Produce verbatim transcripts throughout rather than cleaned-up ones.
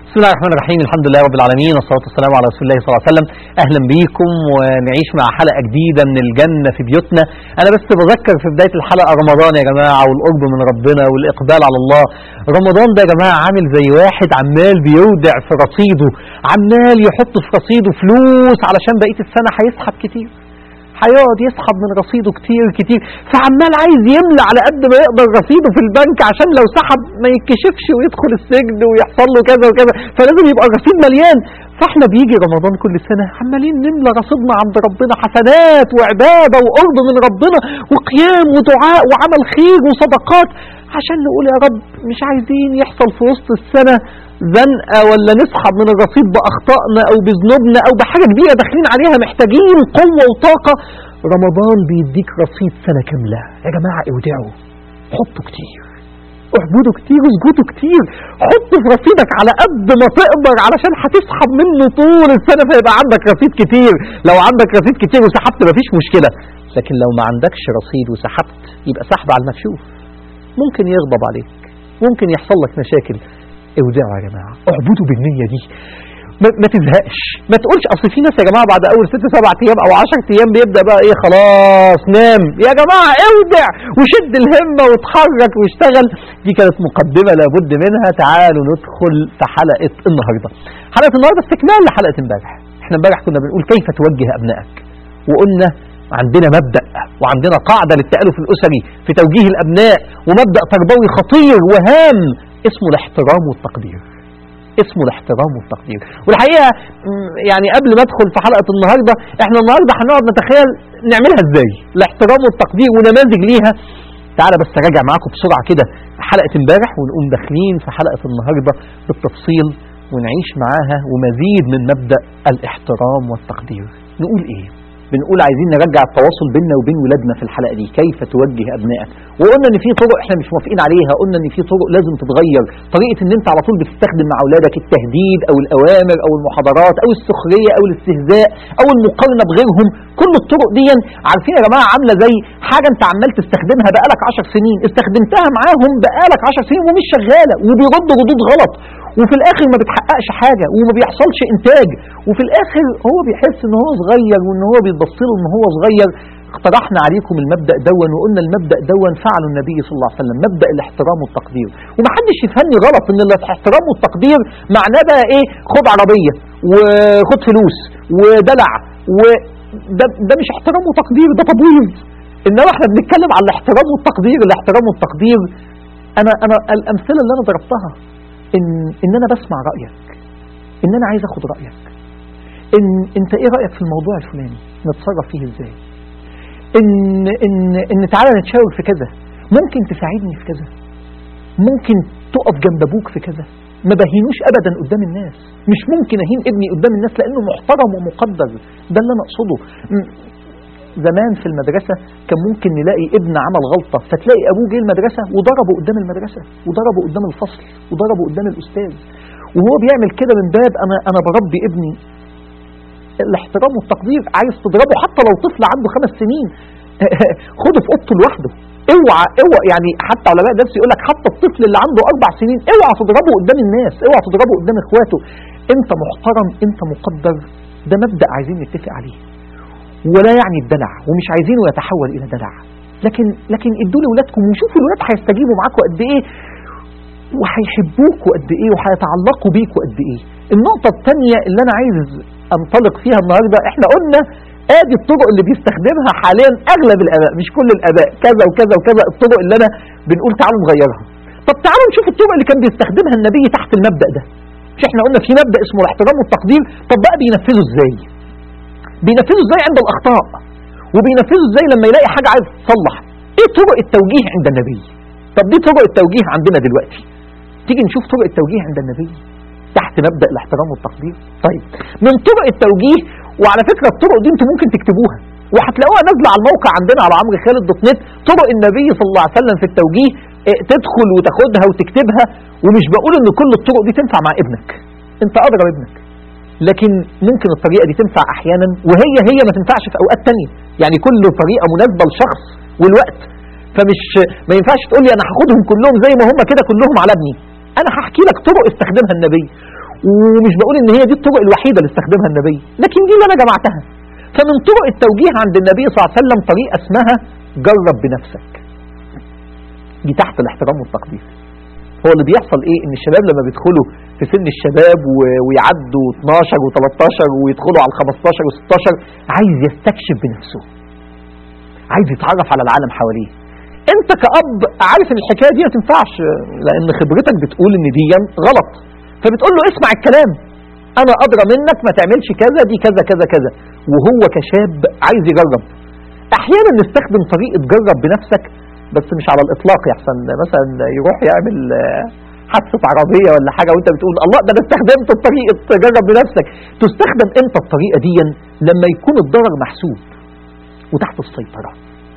بسم الله الرحمن الرحيم. الحمد لله رب العالمين، والصلاة والسلام على رسول الله صلى الله عليه وسلم. أهلا بيكم ونعيش مع حلقة جديدة من الجنة في بيوتنا. أنا بس بذكر في بداية الحلقة رمضان يا جماعة، والقرب من ربنا والإقبال على الله. رمضان ده يا جماعة عامل زي واحد عمال بيودع في رصيده، عمال يحط في رصيده فلوس علشان بقية السنة هيسحب كتير، هيقعد يسحب من رصيده كتير كتير، فعمال عايز يملى على قد ما يقدر رصيده في البنك عشان لو سحب ما يتكشفش ويدخل السجن ويحصل له كذا وكذا، فلازم يبقى الرصيد مليان. فاحنا بيجي رمضان كل سنة عمالين نملى رصيدنا عند ربنا حسنات وعبادة وقرب من ربنا وقيام ودعاء وعمل خير وصدقات، عشان نقول يا رب مش عايزين يحصل في وسط السنة زنقة ولا نسحب من الرصيد بأخطائنا أو بذنوبنا أو بحاجة كبيرة داخلين عليها محتاجين قوة وطاقة. رمضان بيديك رصيد سنة كاملة. يا جماعة اودعوا، حطوا كتير، اعبدوا كتير، اسجدوا كتير، حط في رصيدك على قد ما تقدر علشان هتسحب منه طول السنة، فيبقى عندك رصيد كتير. لو عندك رصيد كتير وسحبت مفيش مشكلة، لكن لو ما عندكش رصيد وسحبت يبقى سحب على المكشوف، ممكن يغضب عليك، ممكن يحصل لك مشاكل. اودعوا يا جماعة، اعبدوا بالنية دي، ما, ما تزهقش، ما تقولش اصل في ناس يا جماعة بعد اول ست سبع ايام او عشر ايام بيبدأ بقى ايه خلاص نام. يا جماعة اودع وشد الهمة وتحرك واشتغل. دي كانت مقدمة لابد منها. تعالوا ندخل في حلقة النهاردة. حلقة النهاردة استكمال لحلقة امبارح. احنا امبارح كنا بنقول كيف توجه ابنائك، وقلنا عندنا مبدأ وعندنا قاعدة للتألف الأسري في توجيه الأبناء، ومبدأ تربوي خطير وهام اسمه الاحترام والتقدير. اسمه الاحترام والتقدير. والحقيقة يعني قبل ما ادخل في حلقة النهاردة، احنا النهاردة هنقعد نتخيل نعملها ازاي الاحترام والتقدير ونماذج ليها. تعالى بس راجع معاكم بسرعة كده حلقة امبارح ونقوم داخلين في حلقة النهاردة بالتفصيل ونعيش معاها ومزيد من مبدأ الاحترام والتقدير. نقول ايه؟ بنقول عايزين نرجع التواصل بيننا وبين ولادنا في الحلقة دي، كيف توجه أبنائك. وقلنا ان في طرق احنا مش موافقين عليها، قلنا ان في طرق لازم تتغير، طريقة ان انت على طول بتستخدم مع اولادك التهديد او الاوامر او المحاضرات او السخرية او الاستهزاء او المقارنة بغيرهم. كل الطرق دي عارفين يا جماعة عاملة زي حاجة انت عمال تستخدمها بقالك عشر سنين، استخدمتها معاهم بقالك عشر سنين ومش شغالة وبيرد ردود غلط، وفي الاخر ما بتحققش حاجة وما بيحصلش انتاج، وفي الاخر هو بيحس ان هو صغير وان هو بيتبصله ان هو صغير. اقترحنا عليكم المبدأ دون وقلنا المبدأ دون فعله النبي صلى الله عليه وسلم، مبدأ الاحترام والتقدير. ومحدش يفهمني غلط ان الاحترام والتقدير معناه بقى ايه خد عربية وخد فلوس ودلع، وده ده مش احترام وتقدير، ده تبويض. انما احنا بنتكلم على الاحترام والتقدير. الاحترام والتقدير انا انا الامثله اللي انا ضربتها ان ان انا بسمع رايك، ان انا عايز اخد رايك، ان انت ايه رايك في الموضوع الفلاني نتصرف فيه ازاي، ان ان ان تعالى نتشاور في كذا، ممكن تساعدني في كذا، ممكن تقف جنب ابوك في كذا. ما بهينوش ابدا قدام الناس، مش ممكن اهين ابني قدام الناس لانه محترم ومقدر. ده اللي انا اقصده. زمان في المدرسة كان ممكن نلاقي ابن عمل غلطة فتلاقي أبوه جه المدرسة وضربه قدام المدرسة وضربه قدام الفصل وضربه قدام الأستاذ، وهو بيعمل كده من باب أنا أنا بربي ابني. الاحترام والتقدير. عايز تضربه حتى لو طفل عنده خمس سنين خده في أوضته لوحده. اوعى اوعى يعني حتى علماء النفس يقول لك حتى الطفل اللي عنده أربع سنين اوعى تضربه قدام الناس، اوعى تضربه قدام إخواته. أنت محترم، أنت مقدر. ده مبدأ عايزين نتفق عليه، ولا يعني الدلع، ومش عايزينه يتحول الى دلع. لكن لكن ادوا لاولادكم وشوفوا الولاد هيستجيبوا معاكم قد ايه وهيحبوكوا قد ايه وهيتعلقوا بيكوا قد ايه. النقطه الثانيه اللي انا عايز انطلق فيها النهارده، احنا قلنا ادي الطرق اللي بيستخدمها حاليا اغلب الاباء، مش كل الاباء، كذا وكذا وكذا الطرق اللي انا بنقول تعالوا نغيرها. طب تعالوا نشوف الطرق اللي كان بيستخدمها النبي تحت المبدا ده. مش احنا قلنا في مبدا اسمه الاحترام والتقدير؟ طب بقى بينفذه ازاي؟ بينفذوا ازاي عند الاخطاء، وبينفذوا ازاي لما يلاقي حاجه عايز تصلح. ايه طرق التوجيه عند النبي؟ طب دي طرق التوجيه عندنا دلوقتي. تيجي نشوف طرق التوجيه عند النبي تحت مبدا الاحترام والتقدير. طيب من طرق التوجيه، وعلى فكره الطرق دي انتم ممكن تكتبوها وهتلاقوها نازله على الموقع عندنا على عمرو خالد دوت نت، طرق النبي صلى الله عليه وسلم في التوجيه. اه تدخل وتاخدها وتكتبها. ومش بقول ان كل الطرق دي تنفع مع ابنك، انت اضرب ابنك، لكن ممكن الطريقة دي تنفع أحيانا وهي هي ما تنفعش في أوقات تانية. يعني كل طريقة مناسبة لشخص والوقت. فمش ما ينفعش تقول لي أنا هاخدهم كلهم زي ما هم كده كلهم على ابني. أنا هحكي لك طرق استخدمها النبي، ومش بقول ان هي دي الطرق الوحيدة اللي استخدمها النبي، لكن دي اللي انا جمعتها. فمن طرق التوجيه عند النبي صلى الله عليه وسلم طريقة اسمها جرب بنفسك، دي تحت الاحترام والتقدير. هو اللي بيحصل ايه؟ ان الشباب لما بيدخلوا في سن الشباب ويعدوا اتناشر وتلتاشر ويدخلوا على خمستاشر وستاشر، عايز يستكشف بنفسه، عايز يتعرف على العالم حواليه. انت كأب عارف ان الحكاية دي ما تنفعش، لان خبرتك بتقول ان دي غلط، فبتقول له اسمع الكلام، انا ادرى منك، ما تعملش كذا، دي كذا كذا كذا. وهو كشاب عايز يجرب. احيانا نستخدم طريقة جرب بنفسك بس مش على الاطلاق، يحسن مثلا يروح يعمل حادثة عربية ولا حاجة وانت بتقول الله ده انا استخدمت الطريقة جرب بنفسك. تستخدم امتى الطريقة دي؟ لما يكون الضرر محسوب وتحت السيطرة.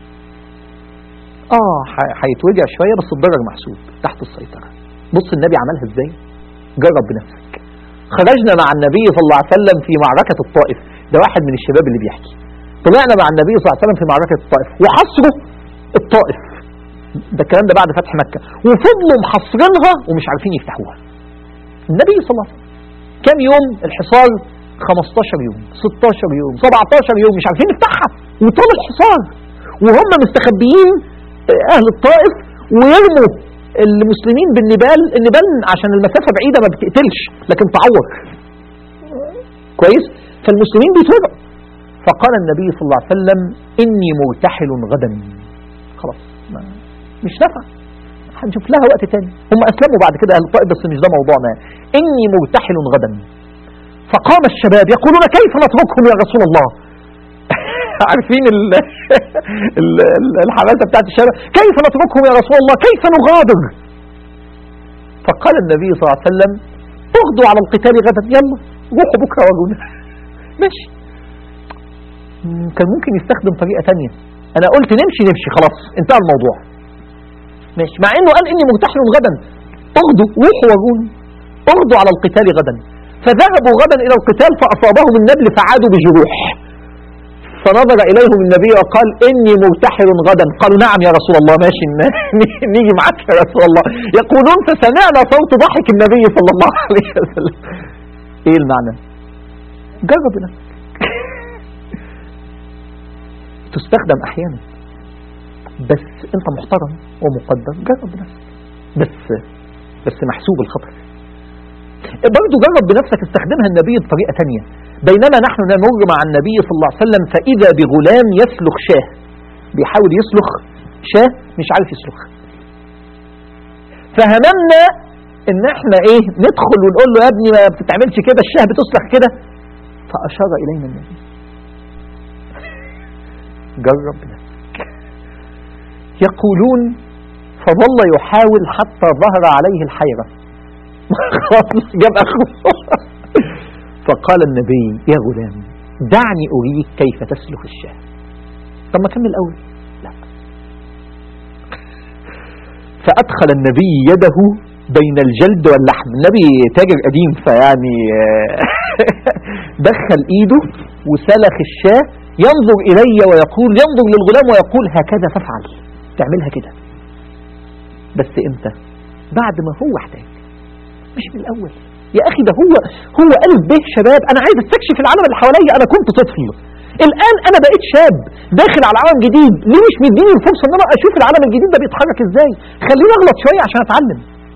اه هيتوجع شوية بس الضرر محسوب تحت السيطرة. بص النبي عملها ازاي؟ جرب بنفسك. خرجنا مع النبي صلى الله عليه وسلم في معركة الطائف، ده واحد من الشباب اللي بيحكي. طلعنا مع النبي صلى الله عليه وسلم في معركة الطائف وحصروا الطائف، ده الكلام ده بعد فتح مكة، وفضلوا محصرينها ومش عارفين يفتحوها. النبي صلى الله عليه وسلم كم يوم الحصار؟ خمستاشر يوم، ستاشر يوم، سبعتاشر يوم مش عارفين يفتحها، وطال الحصار وهم مستخبيين اهل الطائف، ويرموا المسلمين بالنبال. النبال عشان المسافة بعيدة ما بتقتلش لكن تعور كويس، فالمسلمين بيتوجعوا. فقال النبي صلى الله عليه وسلم إني مرتحل غدا. خلاص ما مش نافع، هنشوف لها وقت تاني. هم أسلموا بعد كده أهل الطائف بس مش ده موضوعنا. إني مرتحل غدا. فقام الشباب يقولون كيف نتركهم يا رسول الله. عارفين ال ال الحماسة بتاعت الشباب، كيف نتركهم يا رسول الله، كيف نغادر. فقال النبي صلى الله عليه وسلم اغدوا على القتال غدا، يلا روحوا بكرة وجونا. ماشي. كان ممكن يستخدم طريقة تانية، انا قلت نمشي نمشي خلاص انتهى الموضوع. ماشي، مع انه قال اني مرتحل غدا، اغدوا روحوا وجونا، اغدوا على القتال غدا. فذهبوا غدا الى القتال فاصابهم النبل فعادوا بجروح. فنظر إليهم النبي وقال إني مرتحل غدا. قالوا نعم يا رسول الله، ماشي نيجي معك يا رسول الله. يقولون فسمعنا صوت ضحك النبي صلى الله عليه وسلم. إيه المعنى؟ جرب نفسك. تستخدم أحيانا بس أنت محترم ومقدر، جرب نفسك بس بس محسوب الخطر. برضو جرب بنفسك استخدمها النبي بطريقة تانية. بينما نحن نمر مع النبي صلى الله عليه وسلم فإذا بغلام يسلخ شاه، بيحاول يسلخ شاه مش عارف يسلخ. فهممنا ان احنا ايه ندخل ونقول له يا ابني ما بتتعملش كده، الشاه بتسلخ كده. فأشار إلينا النبي جرب بنفسك. يقولون فظل يحاول حتى ظهر عليه الحيرة. جاب أخوه. فقال النبي يا غلام دعني أريك كيف تسلخ الشاه. طب ما كمل أول. لا. فأدخل النبي يده بين الجلد واللحم. النبي تاجر قديم فيعني دخل إيده وسلخ الشاه، ينظر إلي ويقول، ينظر للغلام ويقول هكذا تفعل، تعملها كده بس إمتى؟ بعد ما هو احتاج، مش من الأول. يا أخي ده هو هو ألف به شباب، أنا عايز استكشف العالم اللي حواليا، أنا كنت طفل الآن أنا بقيت شاب داخل على عالم جديد، ليه مش مديني الفرصة إن أنا أشوف العالم الجديد ده بيتحرك إزاي؟ خليني أغلط شوية عشان أتعلم.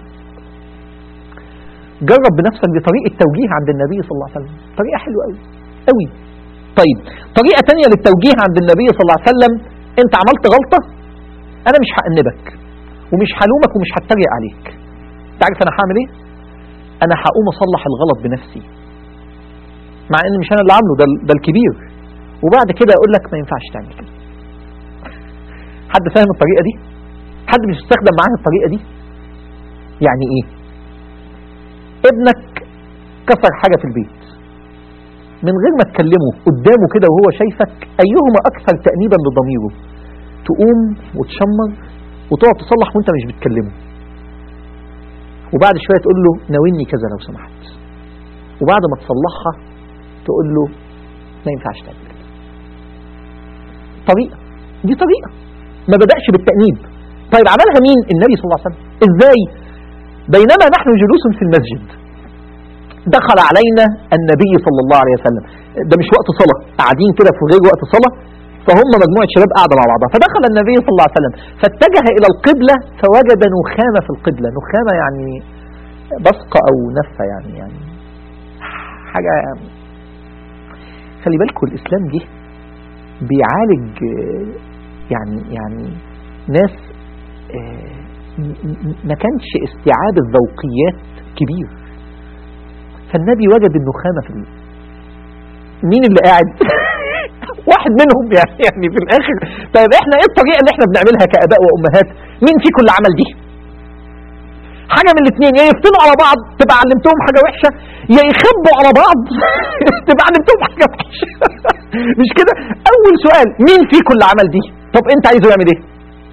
جرب بنفسك بطريقة توجيه عند النبي صلى الله عليه وسلم، طريقة حلوة قوي قوي. طيب طريقة تانية للتوجيه عند النبي صلى الله عليه وسلم، أنت عملت غلطة أنا مش هأنبك ومش هلومك ومش هتريق عليك. تعرف أنا هعمل إيه؟ أنا هقوم أصلح الغلط بنفسي، مع إن مش أنا اللي عامله، ده ده الكبير، وبعد كده أقول لك ما ينفعش تعمل كده. حد فاهم الطريقة دي؟ حد مش يستخدم معاه الطريقة دي؟ يعني إيه؟ ابنك كسر حاجة في البيت، من غير ما تكلمه قدامه كده وهو شايفك، أيهما أكثر تأنيبا لضميره؟ تقوم وتشمر وتقعد تصلح وانت مش بتكلمه، وبعد شوية تقول له ناولني كذا لو سمحت، وبعد ما تصلحها تقول له ما ينفعش تعمل كده. طريقة، دي طريقة، ما بدأش بالتأنيب. طيب عملها مين؟ النبي صلى الله عليه وسلم. ازاي؟ بينما نحن جلوس في المسجد، دخل علينا النبي صلى الله عليه وسلم، ده مش وقت صلاة، قاعدين كده في غير وقت صلاة، فهم مجموعة شباب قاعدة مع بعضها، فدخل النبي صلى الله عليه وسلم فاتجه إلى القبلة فوجد نخامة في القبلة. نخامة يعني بصقة أو نفة، يعني يعني حاجة. خلي بالكم الإسلام جه بيعالج يعني يعني ناس ما كانش استيعاب الذوقيات كبير، فالنبي وجد النخامة في ال... مين اللي قاعد؟ واحد منهم يعني يعني في الاخر. طيب احنا ايه الطريقة اللي احنا بنعملها كآباء وامهات؟ مين فيكم اللي عمل دي؟ حاجة من الاثنين، يا يفتنوا على بعض تبقى علمتهم حاجة وحشة، يا يخبوا على بعض تبقى علمتهم حاجة وحشة. مش كده؟ اول سؤال مين فيكم اللي عمل دي؟ طب انت عايزه يعمل ايه؟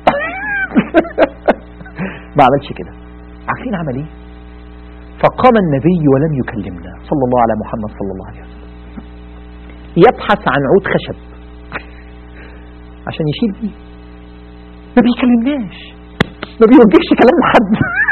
ما عملش كده. عارفين عمل ايه؟ فقام النبي ولم يكلمنا صلى الله على محمد صلى الله عليه وسلم، يبحث عن عود خشب عشان يشيل بيه، ما بيكلمناش، ما بيوجهش كلام لحد.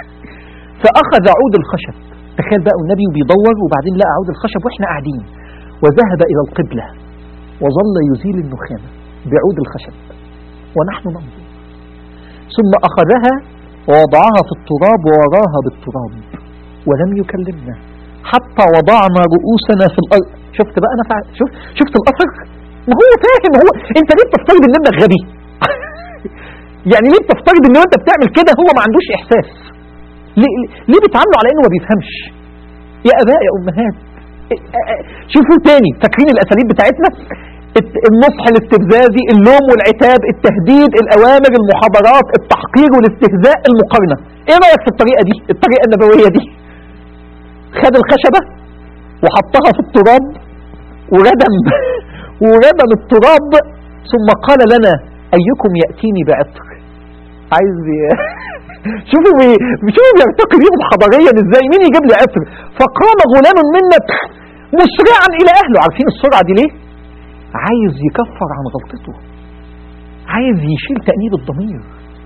فأخذ عود الخشب، تخيل بقى النبي بيدور وبعدين لقى عود الخشب واحنا قاعدين، وذهب إلى القبلة وظل يزيل النخامة بعود الخشب ونحن ننظر، ثم أخذها ووضعها في التراب ووراها بالتراب ولم يكلمنا حتى وضعنا رؤوسنا في الأرض. شفت بقى أنا فعل. شفت شفت الأثر؟ ما هو فاهم. هو أنت ليه بتفترض إن ابنك غبي؟ يعني ليه بتفترض إن أنت بتعمل كده هو ما عندوش إحساس؟ ليه, ليه بتعامله على إنه ما بيفهمش؟ يا آباء يا أمهات شوفوا تاني، فاكرين الأساليب بتاعتنا؟ النصح الاستفزازي، اللوم والعتاب، التهديد، الأوامر، المحاضرات، التحقير والاستهزاء، المقارنة. ايه رأيك في الطريقة دي، الطريقة النبوية دي؟ خد الخشبة وحطها في التراب وردم وردم التراب، ثم قال لنا أيكم يأتيني بعطر. عايز شوفوا بي... شوفوا بيرتقي بيهم حضاريا ازاي، مين يجيب لي عطر؟ فقام غلام منا مسرعا إلى أهله. عارفين السرعة دي ليه؟ عايز يكفر عن غلطته، عايز يشيل تأنيب الضمير.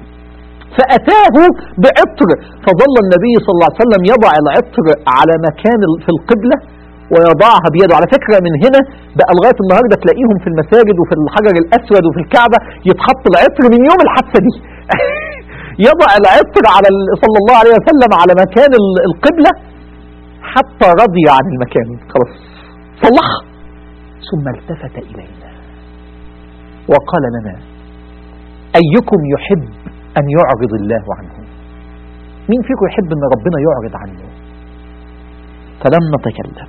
فأتاه بعطر، فظل النبي صلى الله عليه وسلم يضع العطر على مكان في القبلة ويضعها بيده. على فكرة من هنا بقى لغاية النهاردة تلاقيهم في المساجد وفي الحجر الأسود وفي الكعبة يتحط العطر من يوم الحادثة دي. يضع العطر على صلى الله عليه وسلم على مكان القبلة حتى رضي عن المكان، خلاص صلحها. ثم التفت إلينا وقال لنا أيكم يحب أن يعرض الله عنه؟ مين فيكم يحب أن ربنا يعرض عنه؟ فلم نتكلم،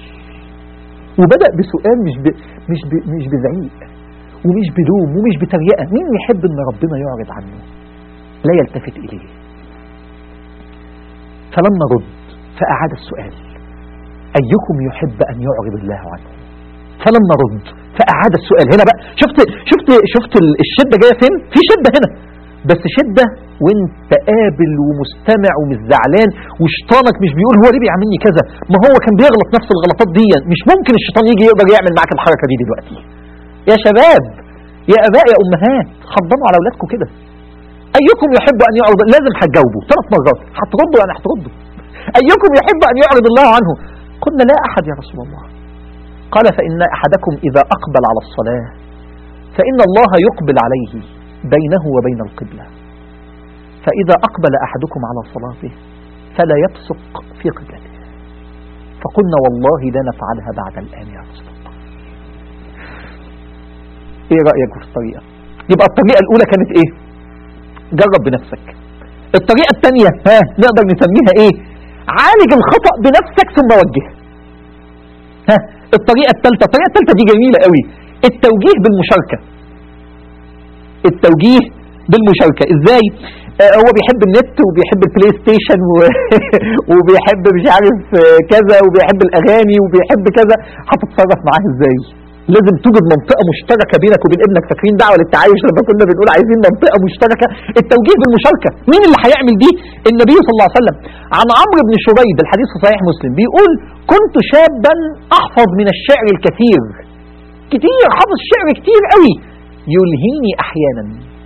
وبدأ بسؤال مش ب... مش ب... مش بزعيق ومش بلوم ومش بتريقة. مين يحب أن ربنا يعرض عنه؟ لا يلتفت إليه. فلم نرد فأعاد السؤال أيكم يحب أن يعرض الله عنه؟ فلم نرد فأعاد السؤال. هنا بقى شفت شفت شفت الشدة جاية فين؟ في شدة هنا، بس شدة وانت قابل ومستمع ومش زعلان، وشيطانك مش بيقول هو ليه بيعملني كذا، ما هو كان بيغلط نفس الغلطات دي، مش ممكن الشيطان يجي يقدر يعمل معاك الحركة دي دلوقتي. يا شباب يا آباء يا أمهات حضنوا على أولادكم كده. أيكم يحب أن يعرض، لازم هتجاوبوا ثلاث مرات، هتردوا يعني هتردوا. أيكم يحب أن يعرض الله عنه؟ قلنا لا أحد يا رسول الله. قال فإن أحدكم إذا أقبل على الصلاة فإن الله يقبل عليه بينه وبين القبلة، فإذا أقبل أحدكم على صلاته فلا يبصق في قبلته. فقلنا والله لا نفعلها بعد الآن يا رسول الله. إيه رأيك في الطريقة؟ يبقى الطريقة الأولى كانت إيه؟ جرب بنفسك. الطريقة الثانية ها نقدر نسميها إيه؟ عالج الخطأ بنفسك ثم وجه. ها الطريقة الثالثة، الطريقة الثالثة دي جميلة قوي، التوجيه بالمشاركة. التوجيه بالمشاركة ازاي؟ آه هو بيحب النت وبيحب البلاي ستيشن و... وبيحب مش عارف كذا وبيحب الاغاني وبيحب كذا، هتتصرف معاه ازاي؟ لازم توجد منطقة مشتركة بينك وبين ابنك. فاكرين دعوة للتعايش لما كنا بنقول عايزين منطقة مشتركة؟ التوجيه بالمشاركة. مين اللي هيعمل دي؟ النبي صلى الله عليه وسلم. عن عمرو بن شريد الحديث في صحيح مسلم بيقول كنت شابا احفظ من الشعر الكثير، كتير حافظ شعر كتير قوي، يلهيني احيانا.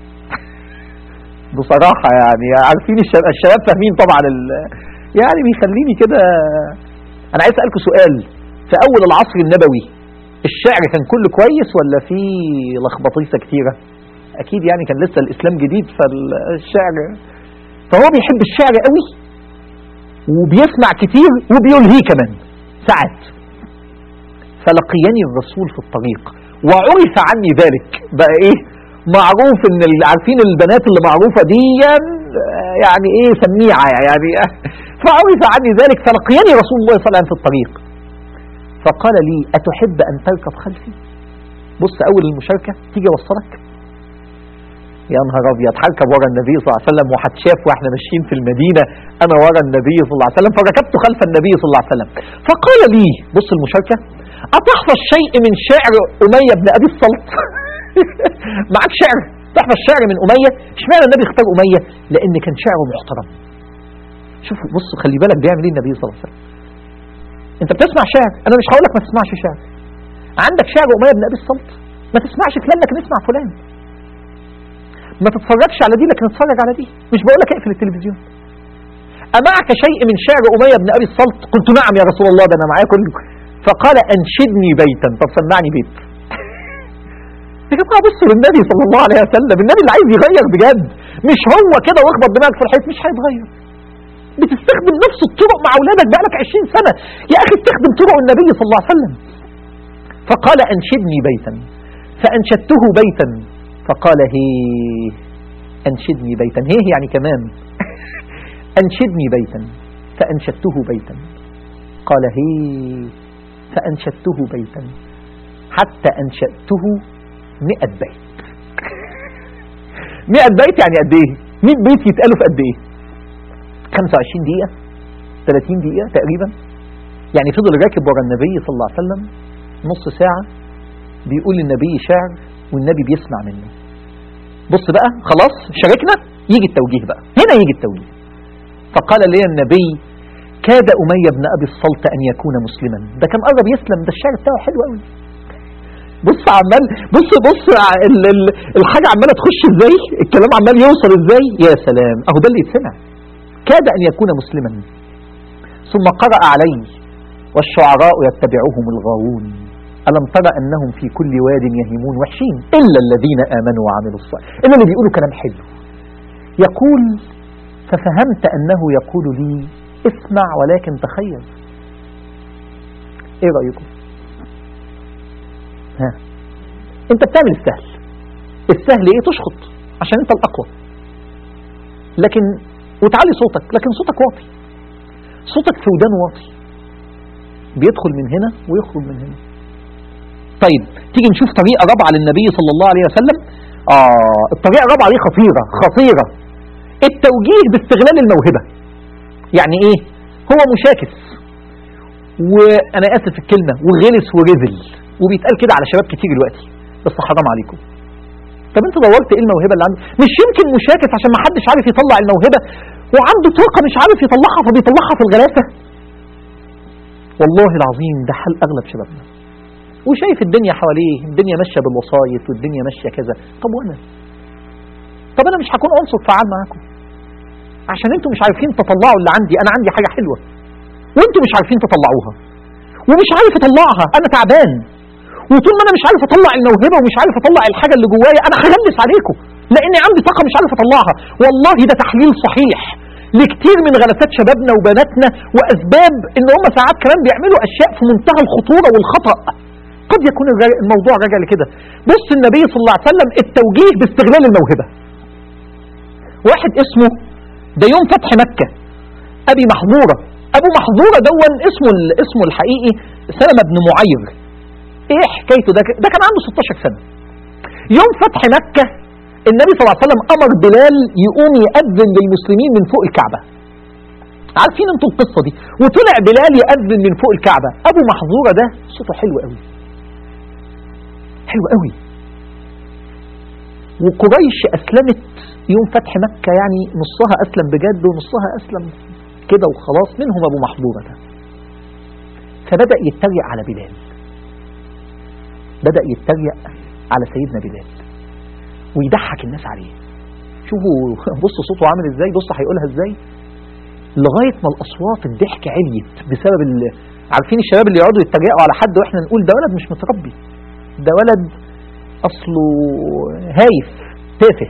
بصراحة يعني عارفين الشباب, الشباب فاهمين طبعا ال... يعني بيخليني كده انا عايز اسالكم سؤال، في اول العصر النبوي الشعر كان كله كويس ولا في لخبطيسه كتيره؟ اكيد يعني كان لسه الاسلام جديد فالشعر، فهو بيحب الشعر قوي وبيسمع كتير وبيلهيه كمان ساعات. فلقيني الرسول في الطريق وعرف عني ذلك، بقى ايه معروف ان عارفين البنات اللي معروفه دي يعني ايه سميعه يعني فعرف عني ذلك. فلقيني رسول الله صلى الله عليه وسلم في الطريق فقال لي اتحب ان تركب خلفي؟ بص اول المشاركه تيجي اوصلك، يا نهار ابيض، هركب ورا النبي صلى الله عليه وسلم وهتشاف واحنا ماشيين في المدينه انا ورا النبي صلى الله عليه وسلم. فركبت خلف النبي صلى الله عليه وسلم فقال لي، بص المشاركه، اتحفظ شيء من شعر اميه بن ابي الصلت؟ معاك شعر تحفظ شعر من اميه؟ اشمعنى النبي اختار اميه؟ لان كان شعره محترم. شوف بص خلي بالك بيعمل ايه النبي صلى الله عليه وسلم. انت بتسمع شعر، انا مش هقول لك ما تسمعش شعر، عندك شعر اميه بن ابي الصلت ما تسمعش فلان لكن اسمع فلان، ما تتفرجش على دي لكن اتفرج على دي، مش بقول لك اقفل التلفزيون. امعك شيء من شعر اميه بن ابي الصلت؟ قلت نعم يا رسول الله، ده انا معايا كله. فقال انشدني بيتا، طب سمعني بيت. يا جماعه بصوا للنبي صلى الله عليه وسلم، النبي اللي عايز يغير بجد، مش هو كده واخبط دماغك في الحيط مش هيتغير. بتستخدم نفس الطرق مع اولادك بقالك عشرين سنه، يا اخي استخدم طرق النبي صلى الله عليه وسلم. فقال انشدني بيتا، فانشدته بيتا فقال هي انشدني بيتا، هي يعني كمان انشدني بيتا فانشدته بيتا، قال هي فانشدته بيتا حتى انشدته مئة بيت. مئة بيت يعني قد ايه؟ مئة بيت يتقالوا في قد ايه؟ خمسة وعشرين دقيقة، ثلاثين دقيقة تقريبا. يعني فضل راكب ورا النبي صلى الله عليه وسلم نص ساعة بيقول للنبي شعر والنبي بيسمع منه. بص بقى خلاص شاركنا، يجي التوجيه بقى، هنا يجي التوجيه. فقال لي النبي كاد أمية بن أبي الصلت أن يكون مسلما، ده كان قرب يسلم، ده الشعر بتاعه حلو قوي. بص عمال بص بص ال ال الحاجة عمالة تخش ازاي، الكلام عمال يوصل ازاي، يا سلام، اهو ده اللي يتسمع. كاد أن يكون مسلما ثم قرأ عليه والشعراء يتبعهم الغاوون ألم ترى أنهم في كل واد يهيمون، وحشين إلا الذين آمنوا وعملوا الصالحات، إلا اللي بيقولوا كلام حلو. يقول ففهمت أنه يقول لي اسمع ولكن تخيل. إيه رأيكم؟ ها أنت بتعمل السهل، السهل إيه؟ تشخط عشان أنت الأقوى، لكن وتعلي صوتك، لكن صوتك واطي، صوتك في ودان واطي، بيدخل من هنا ويخرج من هنا. طيب تيجي نشوف طريقة رابعة للنبي صلى الله عليه وسلم. آه الطريقة الرابعة دي خطيرة خطيرة، التوجيه باستغلال الموهبة. يعني ايه؟ هو مشاكس وانا اسف في الكلمة وغلس ورزل، وبيتقال كده على شباب كتير دلوقتي، بس حرام عليكم. طب انت دورت ايه الموهبة اللي عنده؟ مش يمكن مشاكس عشان ما حدش عارف يطلع الموهبة وعنده طاقة مش عارف يطلعها فبيطلعها في الغلاسة؟ والله العظيم ده حال اغلب شبابنا، وشايف الدنيا حواليه، الدنيا ماشيه بالوسايط والدنيا ماشيه كذا. طب وانا طب انا مش هكون عنصر فعال معاكم عشان انتوا مش عارفين تطلعوا اللي عندي. انا عندي حاجه حلوه وانتوا مش عارفين تطلعوها، ومش عارف اطلعها، انا تعبان، وطول ما انا مش عارف اطلع الموهبه ومش عارف اطلع الحاجه اللي جوايا انا هغلس عليكم لاني عندي طاقه مش عارف اطلعها. والله ده تحليل صحيح لكتير من غلسات شبابنا وبناتنا، واسباب ان هم ساعات كمان بيعملوا اشياء في منتهى الخطوره والخطأ. قد يكون الموضوع راجع لكده. بص النبي صلى الله عليه وسلم التوجيه باستغلال الموهبة. واحد اسمه ده يوم فتح مكة أبي محظورة، أبو محظورة دون اسمه اسمه الحقيقي سلمة بن معير. إيه حكايته؟ ده ده كان عنده ستاشر سنة. يوم فتح مكة النبي صلى الله عليه وسلم أمر بلال يقوم يأذن للمسلمين من فوق الكعبة. عارفين انتوا القصة دي؟ وطلع بلال يأذن من فوق الكعبة. أبو محظورة ده صوته حلو قوي، حلو قوي. وقريش أسلمت يوم فتح مكة، يعني نصها أسلم بجد ونصها أسلم كده وخلاص، منهم أبو محظورة ده. فبدأ يتريق على بلال، بدأ يتريق على سيدنا بلال ويضحك الناس عليه. شوفوا بص صوته عامل ازاي، بص هيقولها ازاي، لغاية ما الأصوات الضحك عليت بسبب عارفين الشباب اللي يقعدوا يتريقوا على حد واحنا نقول ده ولد مش متربي، ده ولد اصله هايف تافه.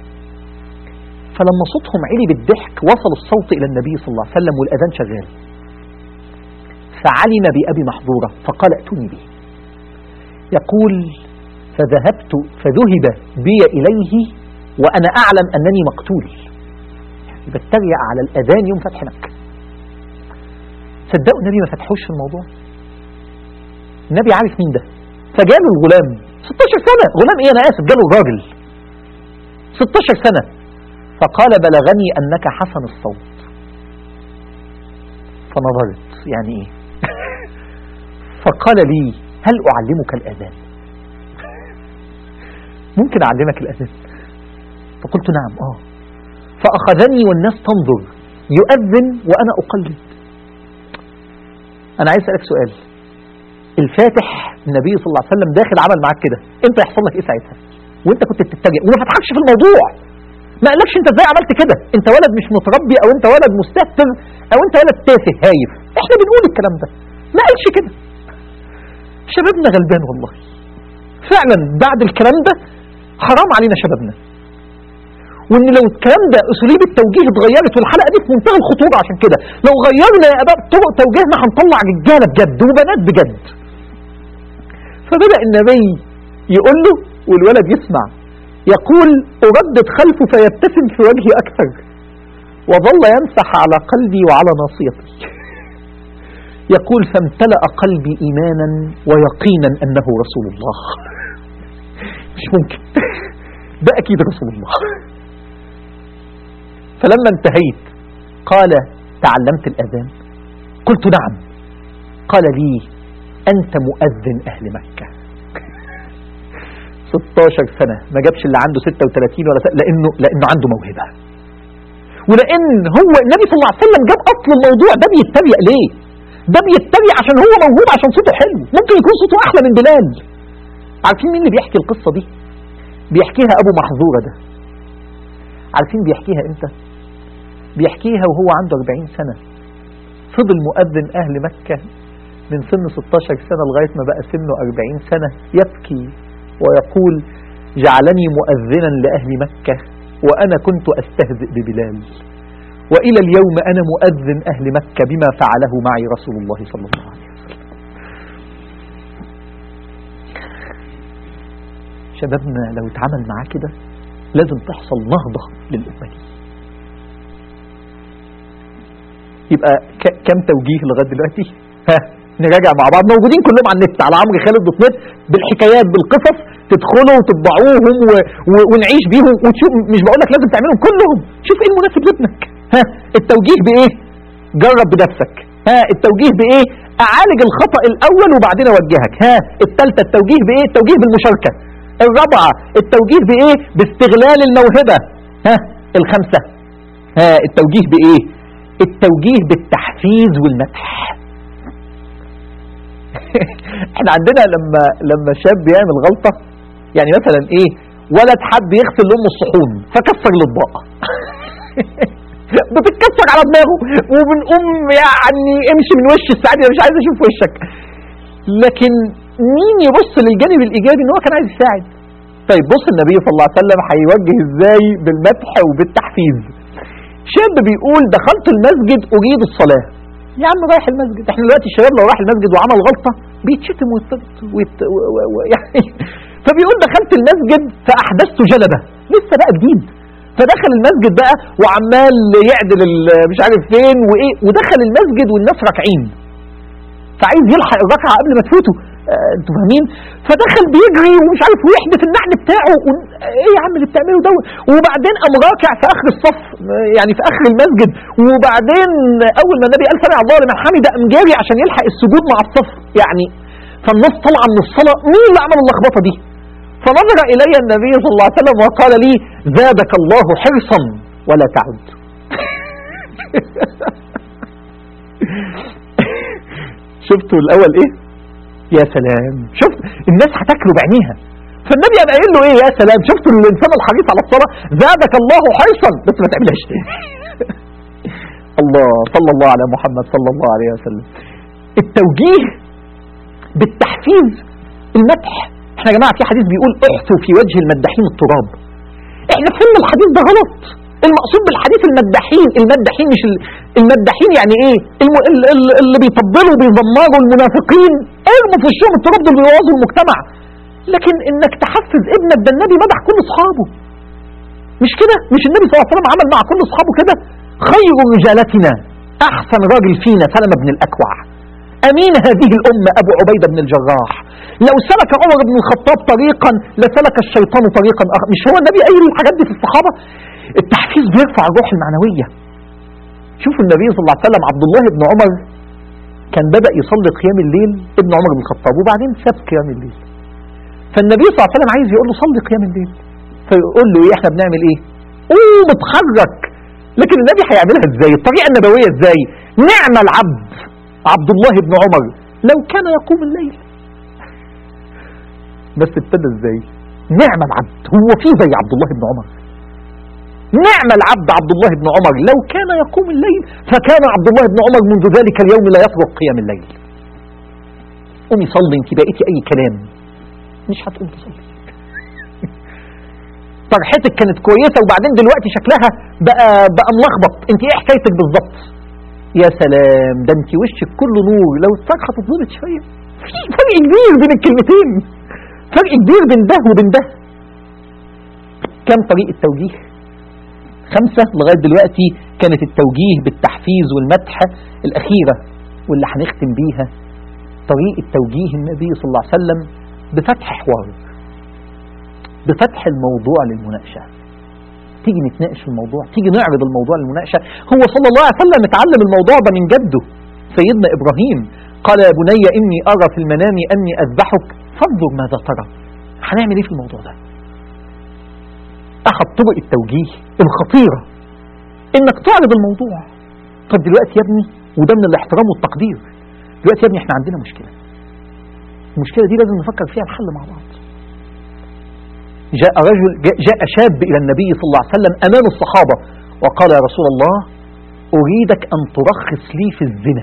فلما صوتهم عالي بالضحك وصل الصوت الى النبي صلى الله عليه وسلم والاذان شغال، فعلم بأبي محظورة فقال ائتوني به. يقول فذهبت فذهب بي إليه وأنا أعلم أنني مقتول، بتريق على الأذان يوم فتح مكة. صدقوا النبي ما فتحوش في الموضوع، النبي عارف مين ده، فجاله الغلام ستاشر سنة، غلام ايه انا اسف، جاله الراجل ستاشر سنة، فقال بلغني أنك حسن الصوت. فنظرت يعني ايه فقال لي هل أعلمك الأذان؟ ممكن أعلمك الأذان؟ فقلت نعم آه. فأخذني والناس تنظر يؤذن وأنا أقلد. أنا عايز أسألك سؤال، الفاتح النبي صلى الله عليه وسلم داخل عمل معاك كده، أنت يحصل لك إيه ساعتها؟ وأنت كنت بتتجه وما فتحكش في الموضوع، ما قالكش أنت إزاي عملت كده، أنت ولد مش متربي أو أنت ولد مستهتر أو أنت ولد تافه هايف، إحنا بنقول الكلام ده، ما قالش كده. شبابنا غلبان والله فعلا، بعد الكلام ده حرام علينا شبابنا. وان لو الكلام ده اساليب التوجيه اتغيرت، والحلقه دي في منتهى الخطوره عشان كده، لو غيرنا يا اباء طرق توجيهنا هنطلع رجاله بجد وبنات بجد. فبدا النبي يقول له والولد يسمع، يقول اردد خلفه فيبتسم في وجهي اكثر، وظل يمسح على قلبي وعلى ناصيتي. يقول فامتلأ قلبي إيمانا ويقينا أنه رسول الله. مش ممكن، ده أكيد رسول الله. فلما انتهيت قال تعلمت الأذان؟ قلت نعم. قال لي أنت مؤذن أهل مكة. ستاشر سنة، ما جابش اللي عنده ستة وثلاثين ولا سنة، لأنه, لأنه عنده موهبة، ولأن هو النبي صلى الله عليه وسلم جاب أصل الموضوع ده. بيتبع ليه؟ ده بيتبع عشان هو موهوب، عشان صوته حلو، ممكن يكون صوته أحلى من بلال. عارفين مين اللي بيحكي القصة دي؟ بيحكيها أبو محظورة ده. عارفين بيحكيها إمتى؟ بيحكيها وهو عنده أربعين سنة، فضل مؤذن أهل مكة من سن ستاشر سنة لغاية ما بقى سنه أربعين سنة، يبكي ويقول جعلني مؤذنا لأهل مكة وأنا كنت أستهزئ ببلال، وإلى اليوم أنا مؤذن أهل مكة بما فعله معي رسول الله صلى الله عليه وسلم. شبابنا لو اتعامل معاه كده لازم تحصل نهضة للأمة دي. يبقى كم توجيه لغاية دلوقتي؟ ها نراجع مع بعض، موجودين كلهم على النت على عمرو خالد دوت نت، بالحكايات بالقصص، تدخلوا وتطبعوهم و... و... ونعيش بيهم وتشوف. مش بقول لك لازم تعملهم كلهم، شوف ايه المناسب لابنك. ها التوجيه بايه؟ جرب بنفسك. ها التوجيه بايه؟ اعالج الخطأ الاول وبعدين اوجهك. ها الثالثه التوجيه بايه؟ التوجيه بالمشاركة. الرابعه التوجيه بايه؟ باستغلال الموهبة. ها الخامسه ها التوجيه بايه؟ التوجيه بالتحفيز والمدح. احنا عندنا لما لما شاب بيعمل غلطة، يعني مثلا ايه، ولد حب يغسل لأمه الصحون فكسر الاطباق بتتكسر على دماغه، وبنقوم يعني امشي من وش السعادة، مش عايز اشوف وشك. لكن مين يبص للجانب الايجابي ان هو كان عايز يساعد؟ طيب بص النبي صلى الله عليه وسلم هيوجه ازاي بالمدح وبالتحفيز. شاب بيقول دخلت المسجد اريد الصلاة. يا عم رايح المسجد، احنا دلوقتي الشباب لو راح المسجد وعمل غلطة بيتشتم ويت... ويت... و... و... و... يعني فبيقول دخلت المسجد فاحدثت جلبة، لسه بقى جديد، فدخل المسجد بقى وعمال يعدل مش عارف فين وايه، ودخل المسجد والناس راكعين فعايز يلحق الركعة قبل ما تفوته. آه انتوا فاهمين؟ فدخل بيجري ومش عارف ويحدف النحل بتاعه و... ايه يا عم اللي بتعمله ده؟ وبعدين قام راكع في اخر الصف، يعني في اخر المسجد، وبعدين اول ما النبي قال سمع الله لمن حمده قام جاري عشان يلحق السجود مع الصف. يعني فالناس طالعه من الصلاه، مين اللي عمل اللخبطه دي؟ فنظر الي النبي صلى الله عليه وسلم وقال لي زادك الله حرصا ولا تعد. شفتوا الاول ايه؟ يا سلام، شفت الناس هتاكله بعينيها. فالنبي قال قايل له ايه؟ يا سلام، شفتوا الانسان الحريص على الصلاه زادك الله حرصا، بس ما تعملهاش تاني. الله صلى الله على محمد صلى الله عليه وسلم. التوجيه بالتحفيز، المدح. احنا يا جماعة في حديث بيقول احثوا في وجه المداحين التراب. احنا فهمنا الحديث ده غلط. المقصود بالحديث المداحين، المداحين مش المداحين يعني ايه؟ الم... اللي بيطبلوا بيزمروا المنافقين ارموا في وشهم التراب، دول بيبوظوا المجتمع. لكن انك تحفز ابنك، ده النبي مدح كل اصحابه، مش كده؟ مش النبي صلى الله عليه وسلم عمل مع كل اصحابه كده؟ خير رجالتنا، احسن راجل فينا سلمة بن الاكوع، امين هذه الامه ابو عبيده بن الجراح، لو سلك عمر بن الخطاب طريقا لسلك الشيطان طريقا اخر. مش هو النبي قايل الحاجات دي في الصحابه؟ التحفيز بيرفع الروح المعنويه. شوفوا النبي صلى الله عليه وسلم، عبد الله بن عمر كان بدأ يصلي قيام الليل، ابن عمر بن الخطاب، وبعدين ساب قيام الليل. فالنبي صلى الله عليه وسلم عايز يقول له صلي قيام الليل، فيقول له ايه؟ احنا بنعمل ايه؟ قوم اتحرك. لكن النبي هيعملها ازاي؟ الطريقه النبويه ازاي؟ نعم العبد عبد الله بن عمر لو كان يقوم الليل. بس ابتدى ازاي؟ نعم العبد، هو في زي عبد الله بن عمر؟ نعم العبد عبد الله بن عمر لو كان يقوم الليل، فكان عبد الله بن عمر منذ ذلك اليوم لا يترك قيام الليل. قومي صلي، انت بقيتي اي كلام، مش هتقوم تصلي. طرحتك كانت كويسة وبعدين دلوقتي شكلها بقى بقى ملخبط، انت ايه حكايتك بالظبط؟ يا سلام، ده انت وشك كله نور لو الطرحة تتظبط شوية. في فرق كبير بين الكلمتين، فرق كبير بين ده وبين ده. كم طريقة توجيه؟ خمسة لغاية دلوقتي كانت التوجيه بالتحفيز والمدح. الأخيرة واللي هنختم بيها طريقة توجيه النبي صلى الله عليه وسلم بفتح حوار، بفتح الموضوع للمناقشة. تيجي نتناقش في الموضوع، تيجي نعرض الموضوع للمناقشة. هو صلى الله عليه وسلم اتعلم الموضوع ده من جده سيدنا إبراهيم، قال يا بني إني أرى في المنام أني أذبحك فانظر ماذا ترى. هنعمل إيه في الموضوع ده؟ أحد طرق التوجيه الخطيرة إنك تعرض الموضوع. طب دلوقتي يا ابني، وده من الاحترام والتقدير، دلوقتي يا ابني احنا عندنا مشكلة، المشكلة دي لازم نفكر فيها الحل مع بعض. جاء رجل جاء شاب إلى النبي صلى الله عليه وسلم أمام الصحابة وقال يا رسول الله أريدك أن ترخص لي في الزنا،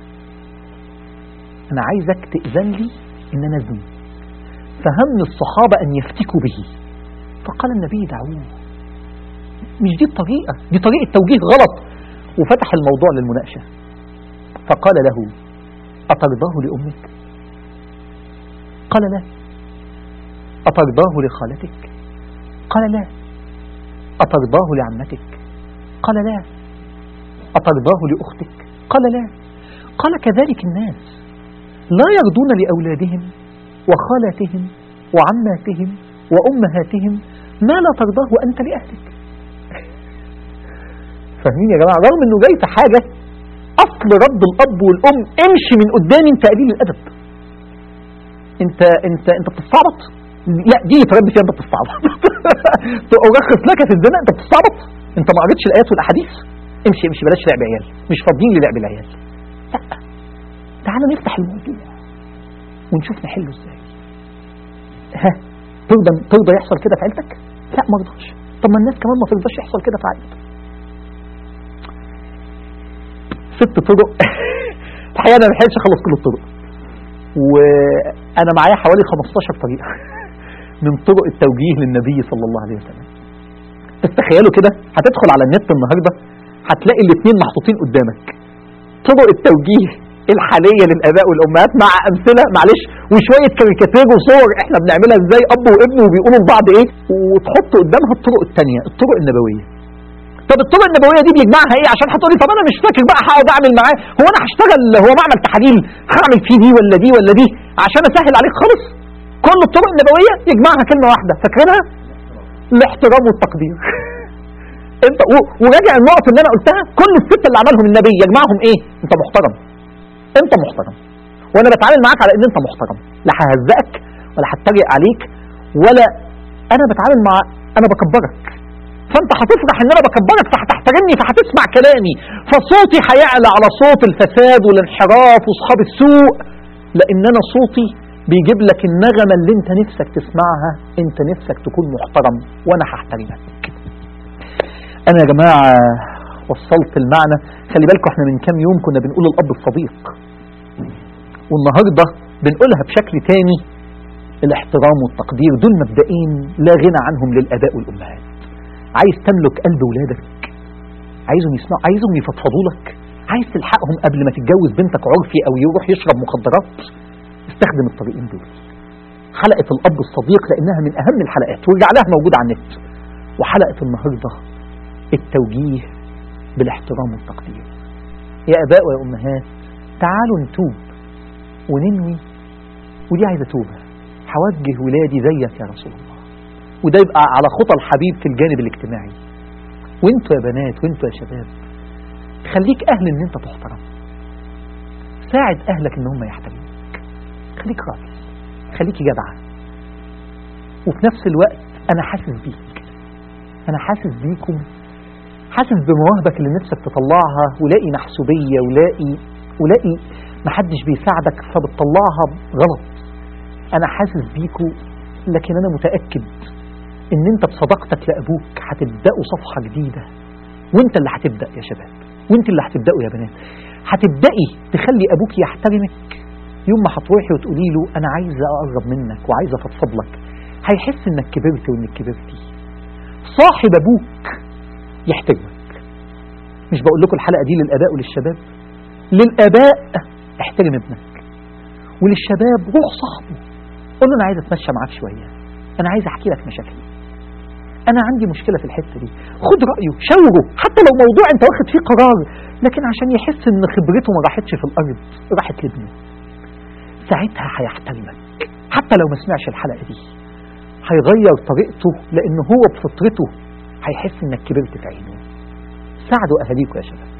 أنا عايزك تأذن لي إن أنا أزني. فهم الصحابة أن يفتكوا به، فقال النبي دعوه، مش دي الطريقة، دي طريقة توجيه غلط. وفتح الموضوع للمناقشة فقال له أترضاه لأمك؟ قال لا. أترضاه لخالتك؟ قال لا. أترضاه لعمتك؟ قال لا. أترضاه لأختك؟ قال لا. قال كذلك الناس لا يرضون لأولادهم وخالاتهم وعماتهم وأمهاتهم ما لا ترضاه أنت لأهلك. فاهمين يا جماعة؟ رغم أنه جاي في حاجة أصل رد الأب والأم، امشي من قدامي أنت قليل الأدب، أنت أنت أنت بتستعبط. لا دي تربي فيها أنت بتستعبط. أرخص لك في الزنا، أنت بتستعبط، أنت ما قريتش الآيات والأحاديث، امشي امشي بلاش لعب عيال، مش فاضيين للعب العيال. لا، تعالى نفتح الموضوع ونشوف نحله ازاي. ها ترضى ترضى يحصل كده في عيلتك؟ لا ما رضاش. طب ما الناس كمان ما ترضاش يحصل كده في عيلتك. ست طرق. الحقيقه انا ما لحقتش اخلص كل الطرق، وانا معايا حوالي خمستاشر طريقه من طرق التوجيه للنبي صلى الله عليه وسلم. بس تخيلوا كده، هتدخل على النت النهارده هتلاقي الاثنين محطوطين قدامك، طرق التوجيه الحاليه للاباء والامهات مع امثله معلش وشويه كاريكاتير وصور احنا بنعملها ازاي اب وابن وبيقولوا لبعض ايه، وتحط قدامها الطرق الثانيه، الطرق النبويه. طب الطرق النبويه دي بيجمعها ايه؟ عشان هتقولي طب انا مش فاكر بقى هقعد اعمل معاه، هو انا هشتغل هو معمل تحاليل هعمل فيه دي ولا دي ولا دي عشان اسهل عليك خالص؟ كل الطرق النبويه يجمعها كلمه واحده، فاكرينها؟ الاحترام والتقدير. انت وراجع النقط اللي انا قلتها، كل السته اللي عملهم النبي يجمعهم ايه؟ انت محترم، انت محترم، وانا بتعامل معاك على ان انت محترم، لا ههزقك ولا هتريق عليك، ولا انا بتعامل مع انا بكبرك، فانت هتفرح ان انا بكبرك فهتحترمني فهتسمع كلامي، فصوتي هيعلى على صوت الفساد والانحراف واصحاب السوء، لان انا صوتي بيجيب لك النغمه اللي انت نفسك تسمعها، انت نفسك تكون محترم وانا هحترمك. انا يا جماعه وصلت المعنى. خلي بالكم احنا من كام يوم كنا بنقول الاب الصديق، والنهاردة بنقولها بشكل تاني، الاحترام والتقدير دول مبدئين لا غنى عنهم للآباء والأمهات. عايز تملك قلب ولادك، عايزهم يسمعوا، عايزهم يفضفضوا لك، عايز تلحقهم قبل ما تتجوز بنتك عرفي أو يروح يشرب مخدرات، استخدم الطريقين دول. حلقة الأب الصديق لأنها من أهم الحلقات وارجع لها موجودة على النت، وحلقة النهاردة التوجيه بالاحترام والتقدير. يا آباء ويا أمهات تعالوا نتوب وننوي، ودي عايزة توبة، هوجه ولادي زيك يا رسول الله، وده يبقى على خطى الحبيب في الجانب الاجتماعي. وانتوا يا بنات وانتوا يا شباب خليك أهل ان انت تحترم، ساعد أهلك ان هم يحترموك، خليك راجل، خليكي جدعة، وفي نفس الوقت أنا حاسس بيك، أنا حاسس بيكم، حاسس بمواهبك اللي نفسك تطلعها، ولاقي محسوبية ولاقي ولاقي محدش بيساعدك فبتطلعها غلط. أنا حاسس بيكو، لكن أنا متأكد إن أنت بصداقتك لأبوك هتبدأوا صفحة جديدة، وأنت اللي هتبدأ يا شباب، وأنت اللي هتبدأوا يا بنات. هتبدأي تخلي أبوك يحترمك يوم ما هتروحي وتقولي له أنا عايزة أقرب منك وعايزة أفضفض لك، هيحس إنك كبرت وإنك كبرتي. صاحب أبوك يحترمك. مش بقول لكم الحلقة دي للآباء وللشباب؟ للآباء احترم ابنك، وللشباب روح صاحبه قول له أنا عايز أتمشى معاك شوية، أنا عايز أحكي لك مشاكلي، أنا عندي مشكلة في الحتة دي، خد رأيه، شاوره، حتى لو موضوع أنت واخد فيه قرار، لكن عشان يحس إن خبرته ما راحتش في الأرض، راحت لابنه. ساعتها هيحترمك حتى لو ما سمعش الحلقة دي، هيغير طريقته لأنه هو بفطرته هيحس إنك كبرت في عينه. ساعدوا أهاليكم يا شباب.